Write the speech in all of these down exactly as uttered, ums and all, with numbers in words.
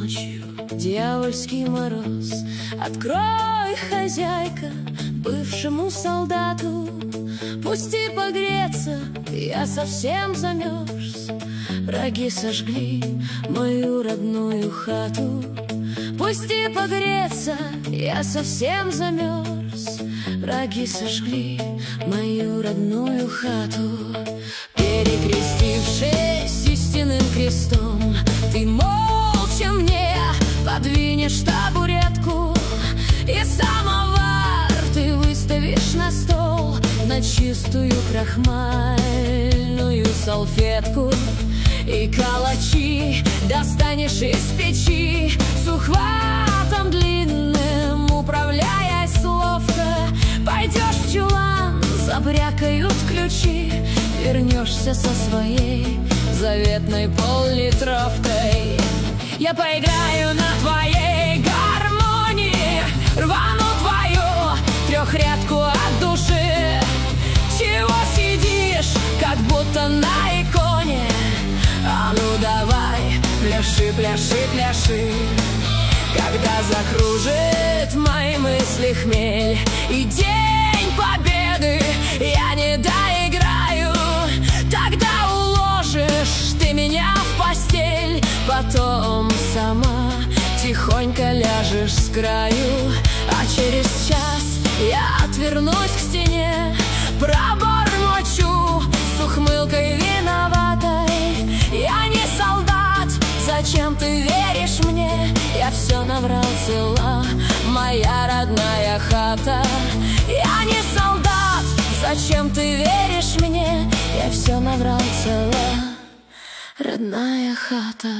ночью дьявольский мороз. Открой, хозяйка, бывшему солдату, пусти погреться, я совсем замерз. Враги сожгли мою родную хату, пусти погреться, я совсем замерз. Враги сожгли мою родную хату. Перекрестившись истинным крестом, ты молча мне подвинешь табуретку, и самовар ты выставишь на стол, на чистую крахмальную салфетку. И калачи достанешь из печи, с ухватом длинным управляясь ловко. Пойдешь в чулан, забрякают ключи, вернешься со своей заветной поллитровкой. Я поиграю на твоей гармонии, рвану твою трехрядку от души. Чего сидишь, как будто на иконе? А ну давай, пляши, пляши, пляши. Когда закружит мои мысли хмель и день победы я не доиграю, тогда уложишь ты меня в постель, потом сама тихонько ляжешь с краю. А через час я отвернусь к стене, пробормочу с ухмылкой виноватой: я не солдат, зачем ты веришь мне? Я все наврал, цела моя родная хата. Я не солдат, зачем ты веришь мне? Я все наврал, цела родная хата.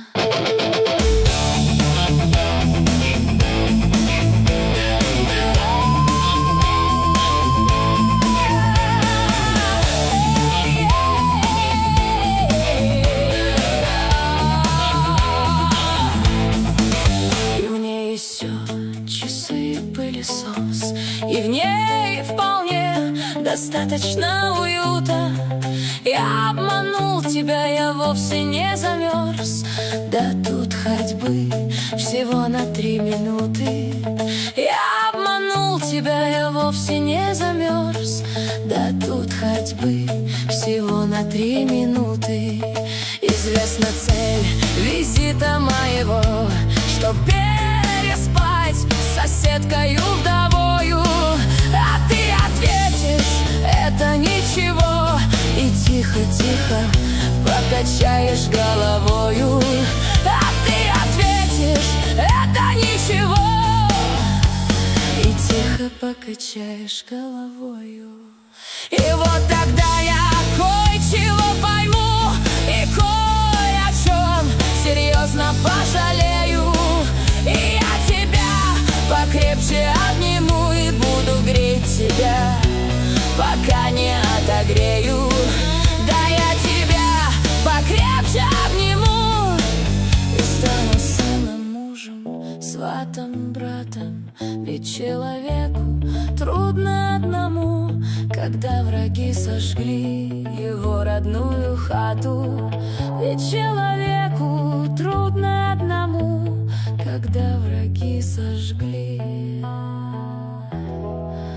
И в ней вполне достаточно уюта. Я обманул тебя, я вовсе не замерз. Да тут ходьбы всего на три минуты. Я обманул тебя, я вовсе не замерз. Да тут ходьбы всего на три минуты. Известна цель визита моего, чтоб переспать с соседкою вдовою. А ты ответишь: это ничего, и тихо-тихо покачаешь головою. А ты ответишь: это ничего, и тихо покачаешь головою. И вот тогда я кое-чего пойму и кое о чем серьезно пожалею. И я тебя покрепче обниму и буду греть тебя, пока не отогрею. Да я тебя покрепче обниму и стану сыном, мужем, сватом, братом. Ведь человеку трудно одному, когда враги сожгли его родную хату. Ведь человеку трудно одному, когда враги сожгли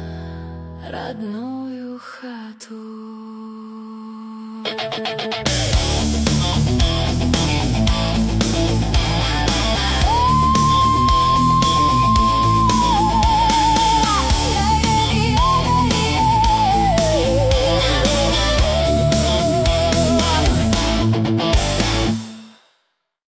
родную хату.